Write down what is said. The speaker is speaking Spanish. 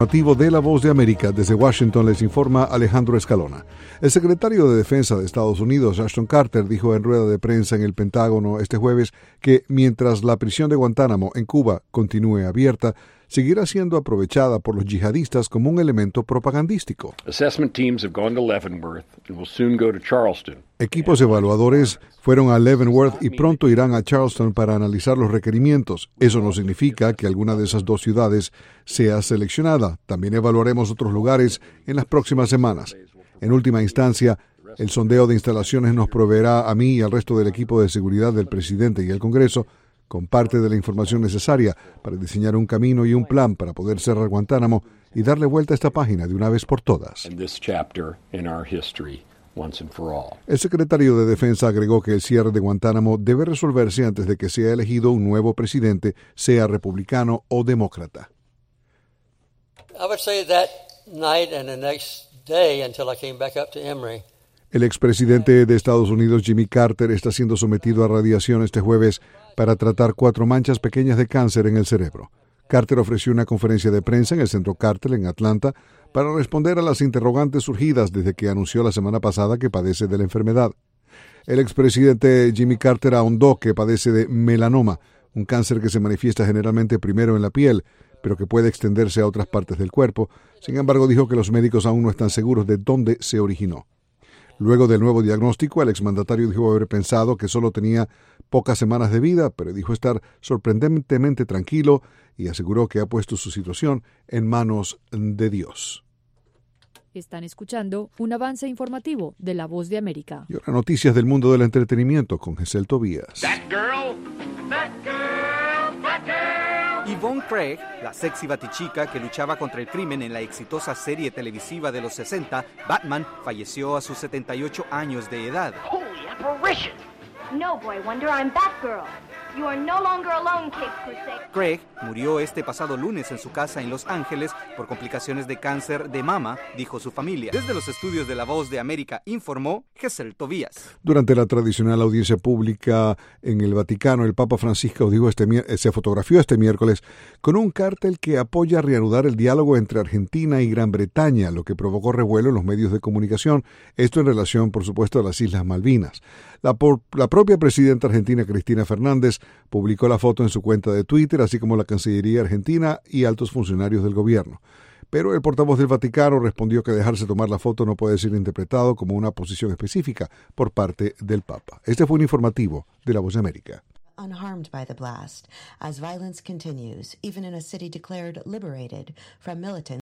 Nativo de La Voz de América, desde Washington les informa Alejandro Escalona. El secretario de Defensa de Estados Unidos, Ashton Carter, dijo en rueda de prensa en el Pentágono este jueves que mientras la prisión de Guantánamo en Cuba continúe abierta, seguirá siendo aprovechada por los yihadistas como un elemento propagandístico. Equipos evaluadores fueron a Leavenworth y pronto irán a Charleston para analizar los requerimientos. Eso no significa que alguna de esas dos ciudades sea seleccionada. También evaluaremos otros lugares en las próximas semanas. En última instancia, el sondeo de instalaciones nos proveerá a mí y al resto del equipo de seguridad del presidente y el Congreso con parte de la información necesaria para diseñar un camino y un plan para poder cerrar Guantánamo y darle vuelta a esta página de una vez por todas. El secretario de Defensa agregó que el cierre de Guantánamo debe resolverse antes de que sea elegido un nuevo presidente, sea republicano o demócrata. El expresidente de Estados Unidos, Jimmy Carter, está siendo sometido a radiación este jueves para tratar 4 manchas pequeñas de cáncer en el cerebro. Carter ofreció una conferencia de prensa en el Centro Carter en Atlanta para responder a las interrogantes surgidas desde que anunció la semana pasada que padece de la enfermedad. El expresidente Jimmy Carter ahondó que padece de melanoma, un cáncer que se manifiesta generalmente primero en la piel, pero que puede extenderse a otras partes del cuerpo. Sin embargo, dijo que los médicos aún no están seguros de dónde se originó. Luego del nuevo diagnóstico, el exmandatario dijo haber pensado que solo tenía pocas semanas de vida, pero dijo estar sorprendentemente tranquilo y aseguró que ha puesto su situación en manos de Dios. Están escuchando un avance informativo de La Voz de América. Y ahora noticias del mundo del entretenimiento con Giselle Tobías. Yvonne Craig, la sexy batichica que luchaba contra el crimen en la exitosa serie televisiva de los 60, Batman, falleció a sus 78 años de edad. Holy apparition! No, boy wonder, I'm Batgirl. You are no longer alone, Cape Crusade. Craig murió este pasado lunes en su casa en Los Ángeles por complicaciones de cáncer de mama, dijo su familia. Desde los estudios de La Voz de América informó Giselle Tobías. Durante la tradicional audiencia pública en el Vaticano, el Papa Francisco se fotografió este miércoles con un cartel que apoya reanudar el diálogo entre Argentina y Gran Bretaña, lo que provocó revuelo en los medios de comunicación, esto en relación, por supuesto, a las Islas Malvinas. La propia presidenta argentina, Cristina Fernández, publicó la foto en su cuenta de Twitter, así como la Cancillería argentina y altos funcionarios del gobierno. Pero el portavoz del Vaticano respondió que dejarse tomar la foto no puede ser interpretado como una posición específica por parte del Papa. Este fue un informativo de La Voz de América. Unharmed by the blast, as violence continues, even in a city declared liberated from militants.